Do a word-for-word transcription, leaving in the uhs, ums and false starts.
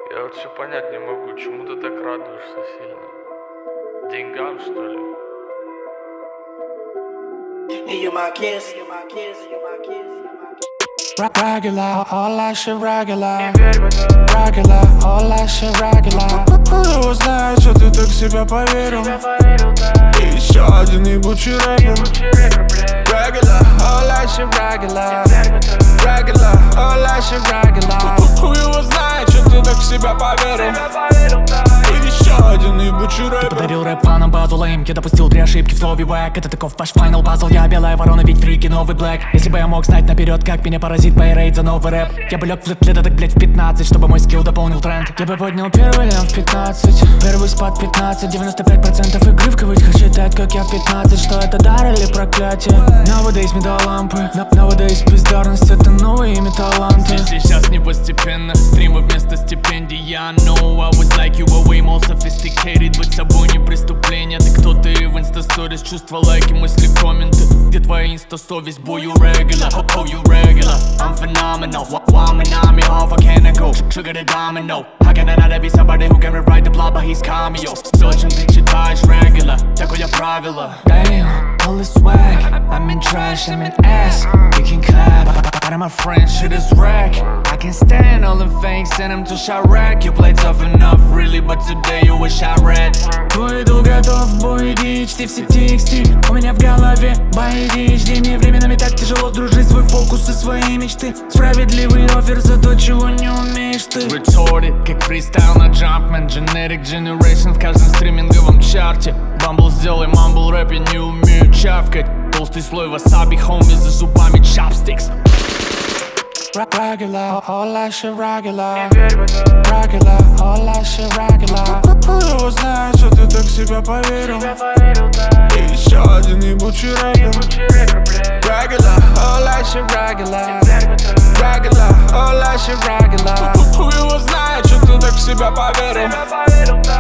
Я вот все понять не могу, чему ты так радуешься сильно? Деньгам, что ли? You're my kiss, you're my kiss, you're my kiss, you're my kiss. Regular, all that shit regular. Regular, all that shit regular. Его знает, что ты так в себя поверил. И еще один ебучий рэпер. Regular, all that shit regular. Regular, all that shit regular. Его знает, что ты так в себя поверил. И еще один ебучий рэпер. Ты подарил рэп фанам базу лейм. Я допустил три ошибки в слове вэк. Это таков ваш файнал пазл. Я белая ворона, ведь фрики новый блэк. Если бы я мог знать наперед, как меня поразит пейрейд за новый рэп, я бы лег в флип так, блять, в пятнадцать, чтобы мой скилл дополнил тренд. Я бы поднял первый лям в пятнадцать, первый спад в пятнадцать. Девяносто пять процентов игры в кавычках считать, как я в пятнадцать. Что это дар или проклятие? Nowadays металлампы, Nowadays бездарность, это новые металланты. Здесь сейчас не постепенно, стримы вместо стипендий. Я know I was like you, a way more sophisticated. Быть собой не преступление. Ты кто ты в инста-сторис, чувства, лайки, мысли, комменты. Где твоя инста-совесть, boy, you regular, oh, oh, you regular. I'm phenomenal, why am I not me, how far can I go? Sugar the domino. How can I not be somebody who can rewrite the plot, but he's cameo? Все, чем ты читаешь regular, такое правило. Damn, all this swag, I'm in trash, I'm in ass. You can clap, but my friend shit is wreck. I can stand all the fakes, send them to Chirac. You play tough enough, really, but today you wish I read. Твой идол готов в бой, иди, чти все тексты. У меня в голове байди, жди, мне временами так тяжело дружить. Свой фокус и свои мечты. Справедливый оффер за то, чего не умеешь ты. Retorted, как фристайл на Jumpman. Generic generation в каждом стриминговом чарте. Бамбл сделай мамбл рэп, я не умею чавкать. Толстый слой васаби, хоми, за зубами chopsticks. Regular, all that shit regular. Regular, all that shit regular. Его знает, что ты так в себя поверил. И еще один ебучий рэпер. Regular, all that shit regular. Regular, all that shit regular. Его знает, что ты так в себя поверил.